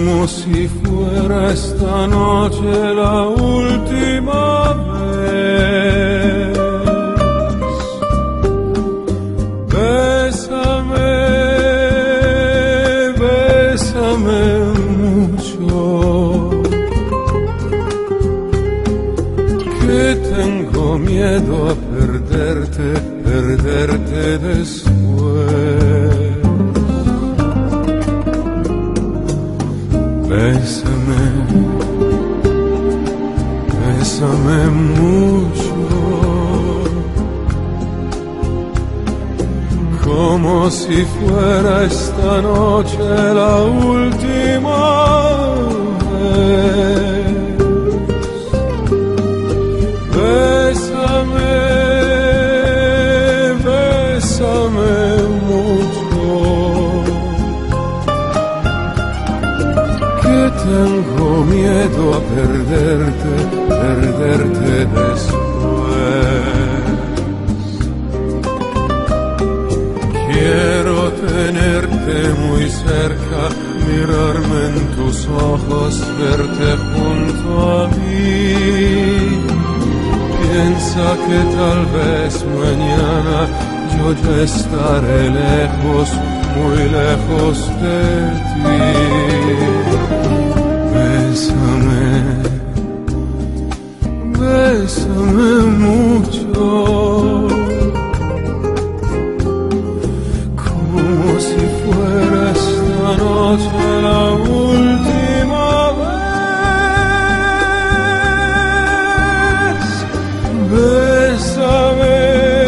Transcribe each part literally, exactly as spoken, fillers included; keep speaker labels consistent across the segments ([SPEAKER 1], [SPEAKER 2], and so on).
[SPEAKER 1] como si fuera esta noche la última vez. Bésame, bésame mucho, que tengo miedo a perderte, perderte después. Bésame, bésame mucho, como si fuera esta noche la última vez. Bésame, bésame mucho, que tengo miedo a perderte, perderte después. Quiero tenerte muy cerca, mirarme en tus ojos, verte junto a mí. Piensa que tal vez mañana yo ya estaré lejos, muy lejos de ti. Bésame, bésame mucho, como si fuera esta noche la última vez. Bésame,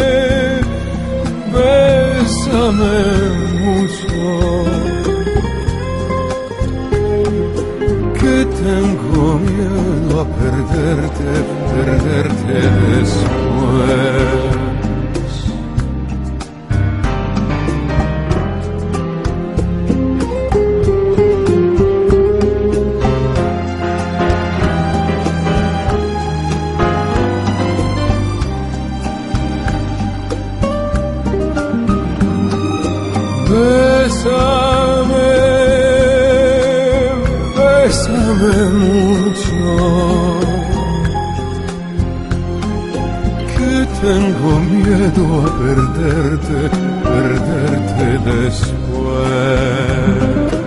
[SPEAKER 1] bésame mucho, que tengo miedo a perderte, perderte después. Bésame, bésame mucho, que tengo miedo a perderte, perderte después.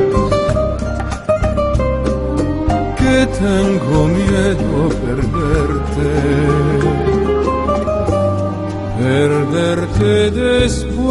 [SPEAKER 1] Que tengo miedo a perderte, perderte después.